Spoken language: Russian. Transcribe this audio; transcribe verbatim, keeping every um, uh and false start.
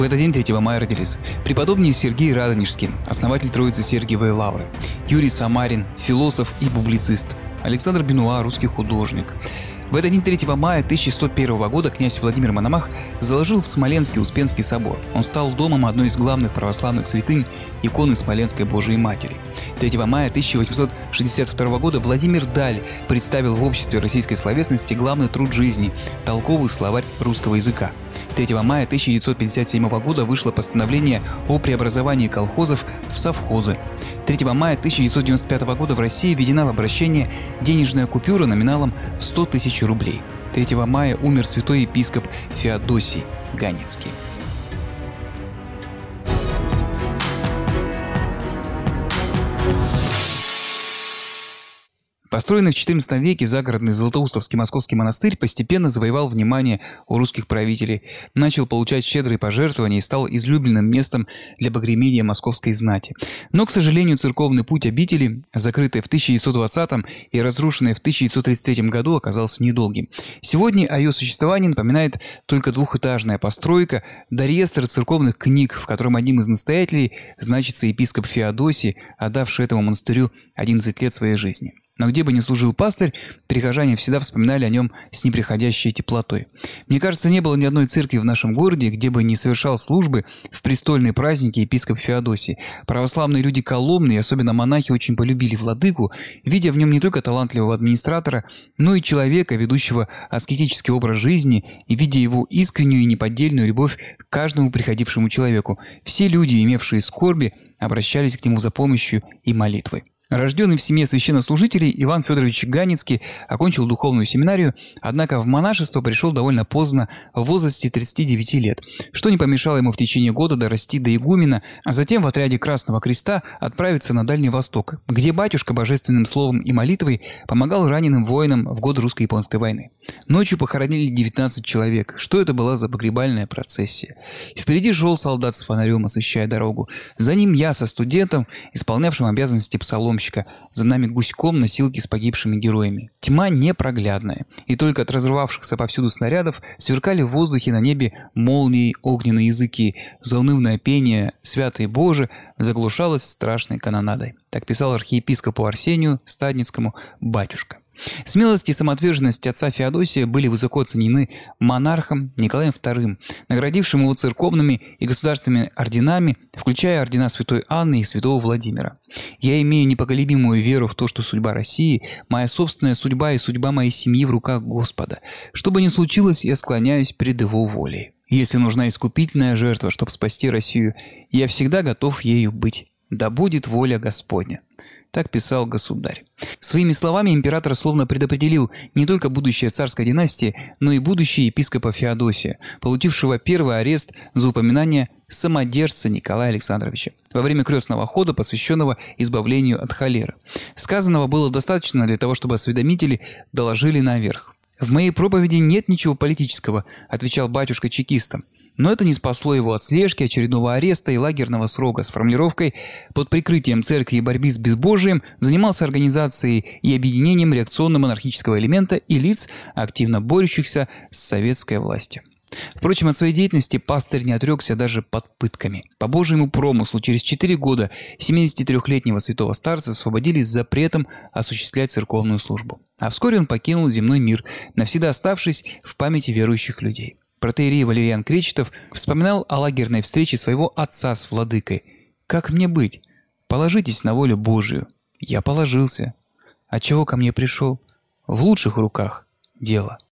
В этот день, третьего мая, родились преподобный Сергий Радонежский, основатель Троицы Сергиевой Лавры, Юрий Самарин, философ и публицист, Александр Бенуа, русский художник. В этот день, третьего мая тысяча сто первого года, князь Владимир Мономах заложил в Смоленске Успенский собор. Он стал домом одной из главных православных святынь – иконы Смоленской Божией Матери. третьего мая тысяча восемьсот шестьдесят второго года Владимир Даль представил в обществе российской словесности главный труд жизни – толковый словарь русского языка. третьего мая тысяча девятьсот пятьдесят седьмого года вышло постановление о преобразовании колхозов в совхозы. третьего мая тысяча девятьсот девяносто пятого года в России введена в обращение денежная купюра номиналом в сто тысяч рублей. третьего мая умер святой епископ Феодосий Ганецкий. Построенный в четырнадцатом веке загородный Златоустовский московский монастырь постепенно завоевал внимание у русских правителей, начал получать щедрые пожертвования и стал излюбленным местом для погремения московской знати. Но, к сожалению, церковный путь обители, закрытый в тысяча девятьсот двадцатом и разрушенный в тысяча девятьсот тридцать третьем году, оказался недолгим. Сегодня о ее существовании напоминает только двухэтажная постройка да реестр церковных книг, в котором одним из настоятелей значится епископ Феодосий, отдавший этому монастырю одиннадцать лет своей жизни. Но где бы ни служил пастырь, прихожане всегда вспоминали о нем с неприходящей теплотой. Мне кажется, не было ни одной церкви в нашем городе, где бы не совершал службы в престольные праздники епископ Феодосий. Православные люди Коломны, и особенно монахи, очень полюбили владыку, видя в нем не только талантливого администратора, но и человека, ведущего аскетический образ жизни, и видя его искреннюю и неподдельную любовь к каждому приходившему человеку. Все люди, имевшие скорби, обращались к нему за помощью и молитвой. Рожденный в семье священнослужителей, Иван Федорович Ганецкий окончил духовную семинарию, однако в монашество пришел довольно поздно, в возрасте тридцати девяти лет, что не помешало ему в течение года дорасти до игумена, а затем в отряде Красного Креста отправиться на Дальний Восток, где батюшка божественным словом и молитвой помогал раненым воинам в годы русско-японской войны. Ночью похоронили девятнадцать человек. Что это была за погребальная процессия? Впереди шел солдат с фонарем, освещая дорогу. За ним я со студентом, исполнявшим обязанности псаломщика. За нами гуськом носилки с погибшими героями. Тьма непроглядная. И только от разрывавшихся повсюду снарядов сверкали в воздухе на небе молнией огненные языки. Заунывное пение «Святый Боже» заглушалось страшной канонадой. Так писал архиепископу Арсению Стадницкому батюшка. Смелость и самоотверженность отца Феодосия были высоко оценены монархом Николаем вторым, наградившим его церковными и государственными орденами, включая ордена святой Анны и святого Владимира. «Я имею непоколебимую веру в то, что судьба России, моя собственная судьба и судьба моей семьи в руках Господа. Что бы ни случилось, я склоняюсь перед Его волей. Если нужна искупительная жертва, чтобы спасти Россию, я всегда готов ею быть. Да будет воля Господня». Так писал государь. Своими словами император словно предопределил не только будущее царской династии, но и будущее епископа Феодосия, получившего первый арест за упоминание самодержца Николая Александровича во время крестного хода, посвященного избавлению от холеры. Сказанного было достаточно для того, чтобы осведомители доложили наверх. «В моей проповеди нет ничего политического», – отвечал батюшка чекистам. Но это не спасло его от слежки, очередного ареста и лагерного срока с формулировкой «под прикрытием церкви и борьбы с безбожием занимался организацией и объединением реакционно-монархического элемента и лиц, активно борющихся с советской властью». Впрочем, от своей деятельности пастырь не отрекся даже под пытками. По Божьему промыслу через четыре года семидесятитрёхлетнего святого старца освободили с запретом осуществлять церковную службу. А вскоре он покинул земной мир, навсегда оставшись в памяти верующих людей. Протоиерей Валериан Кречетов вспоминал о лагерной встрече своего отца с владыкой. «Как мне быть? Положитесь на волю Божию». Я положился. А чего ко мне пришел? В лучших руках дело.